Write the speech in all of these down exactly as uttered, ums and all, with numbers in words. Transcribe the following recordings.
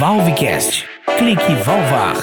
Valvecast. Clique Valvar.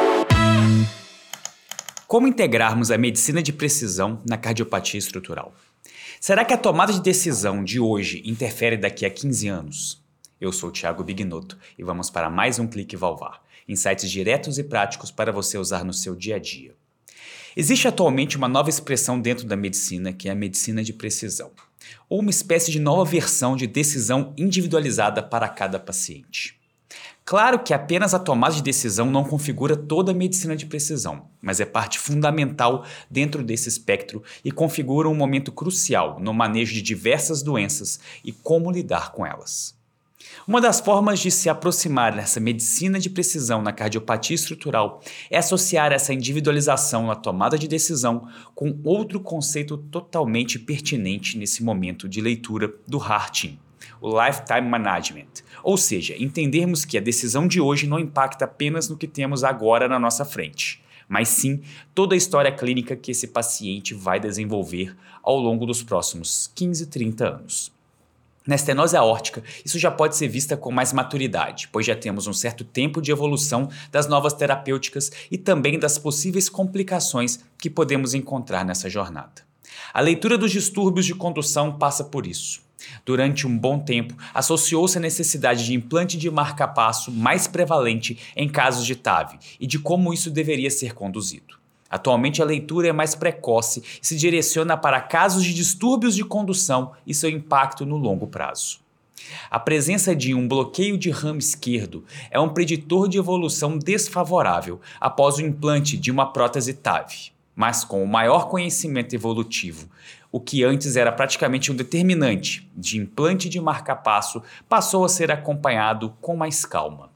Como integrarmos a medicina de precisão na cardiopatia estrutural? Será que a tomada de decisão de hoje interfere daqui a quinze anos? Eu sou o Thiago Bignotto e vamos para mais um Clique Valvar. Insights diretos e práticos para você usar no seu dia a dia. Existe atualmente uma nova expressão dentro da medicina que é a medicina de precisão, ou uma espécie de nova versão de decisão individualizada para cada paciente. Claro que apenas a tomada de decisão não configura toda a medicina de precisão, mas é parte fundamental dentro desse espectro e configura um momento crucial no manejo de diversas doenças e como lidar com elas. Uma das formas de se aproximar dessa medicina de precisão na cardiopatia estrutural é associar essa individualização na tomada de decisão com outro conceito totalmente pertinente nesse momento de leitura do Harting, o Lifetime Management, ou seja, entendermos que a decisão de hoje não impacta apenas no que temos agora na nossa frente, mas sim toda a história clínica que esse paciente vai desenvolver ao longo dos próximos quinze, trinta anos. Na estenose aórtica, isso já pode ser vista com mais maturidade, pois já temos um certo tempo de evolução das novas terapêuticas e também das possíveis complicações que podemos encontrar nessa jornada. A leitura dos distúrbios de condução passa por isso. Durante um bom tempo, associou-se a necessidade de implante de marca-passo mais prevalente em casos de T A V e de como isso deveria ser conduzido. Atualmente a leitura é mais precoce e se direciona para casos de distúrbios de condução e seu impacto no longo prazo. A presença de um bloqueio de ramo esquerdo é um preditor de evolução desfavorável após o implante de uma prótese T A V, mas com o maior conhecimento evolutivo, o que antes era praticamente um determinante de implante de marca-passo passou a ser acompanhado com mais calma.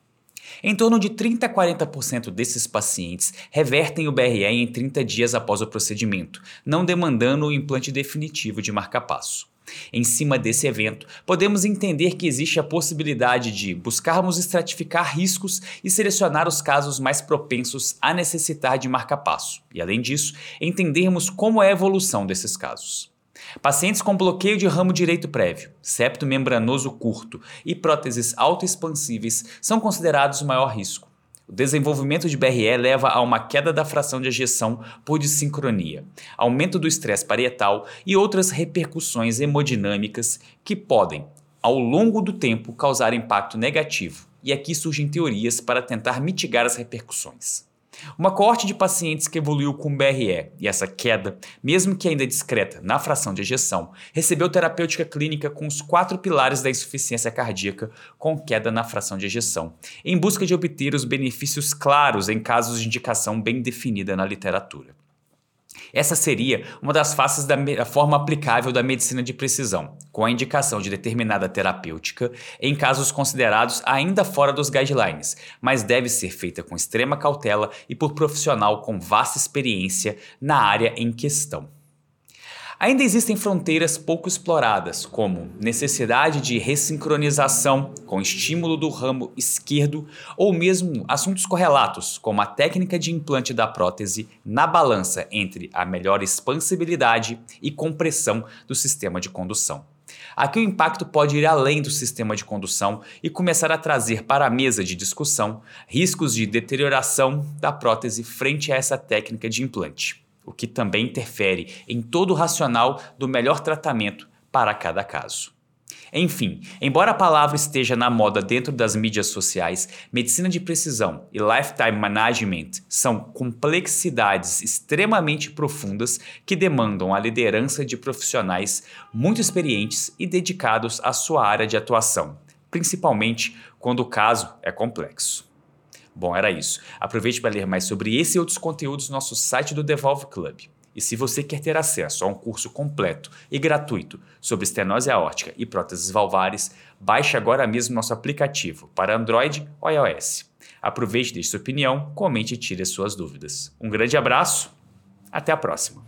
Em torno de trinta a quarenta por cento desses pacientes revertem o B R E em trinta dias após o procedimento, não demandando o implante definitivo de marca-passo. Em cima desse evento, podemos entender que existe a possibilidade de buscarmos estratificar riscos e selecionar os casos mais propensos a necessitar de marca-passo, e além disso, entendermos como é a evolução desses casos. Pacientes com bloqueio de ramo direito prévio, septo membranoso curto e próteses autoexpansíveis são considerados o maior risco. O desenvolvimento de B R E leva a uma queda da fração de ejeção por dissincronia, aumento do estresse parietal e outras repercussões hemodinâmicas que podem, ao longo do tempo, causar impacto negativo. E aqui surgem teorias para tentar mitigar as repercussões. Uma coorte de pacientes que evoluiu com B R E e essa queda, mesmo que ainda discreta na fração de ejeção, recebeu terapêutica clínica com os quatro pilares da insuficiência cardíaca com queda na fração de ejeção, em busca de obter os benefícios claros em casos de indicação bem definida na literatura. Essa seria uma das faces da me- forma aplicável da medicina de precisão, com a indicação de determinada terapêutica em casos considerados ainda fora dos guidelines, mas deve ser feita com extrema cautela e por profissional com vasta experiência na área em questão. Ainda existem fronteiras pouco exploradas, como necessidade de ressincronização com estímulo do ramo esquerdo ou mesmo assuntos correlatos, como a técnica de implante da prótese na balança entre a melhor expansibilidade e compressão do sistema de condução. Aqui o impacto pode ir além do sistema de condução e começar a trazer para a mesa de discussão riscos de deterioração da prótese frente a essa técnica de implante, o que também interfere em todo o racional do melhor tratamento para cada caso. Enfim, embora a palavra esteja na moda dentro das mídias sociais, medicina de precisão e lifetime management são complexidades extremamente profundas que demandam a liderança de profissionais muito experientes e dedicados à sua área de atuação, principalmente quando o caso é complexo. Bom, era isso. Aproveite para ler mais sobre esse e outros conteúdos no nosso site do Devolve Club. E se você quer ter acesso a um curso completo e gratuito sobre estenose aórtica e próteses valvares, baixe agora mesmo nosso aplicativo para Android ou iOS. Aproveite, deixe sua opinião, comente e tire as suas dúvidas. Um grande abraço, até a próxima.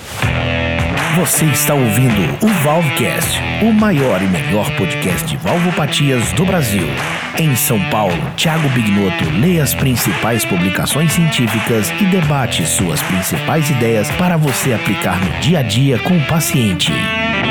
Você está ouvindo o Valvecast, o maior e melhor podcast de valvopatias do Brasil. Em São Paulo, Thiago Bignotto lê as principais publicações científicas e debate suas principais ideias para você aplicar no dia a dia com o paciente.